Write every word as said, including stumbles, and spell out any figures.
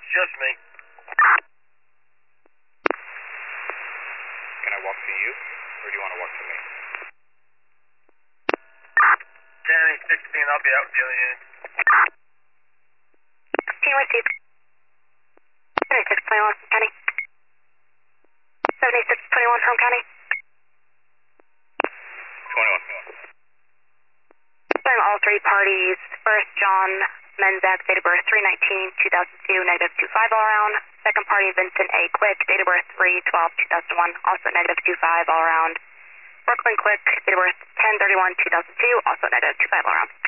Just me. Can I walk to you, or do you want to walk to me? County sixteen, I'll be out with the other unit. Team received. seventy-six twenty-one from County. seventy-six twenty-one from County. twenty-one. Showing all three parties. First, John Menzak, date of birth three nineteen two thousand two, negative two five all around. Second party, Vincent A. Quick, date of birth three twelve two thousand one, also negative two five all around. Brooklyn Quick, date of birth ten thirty-one two thousand two, also negative two five all around.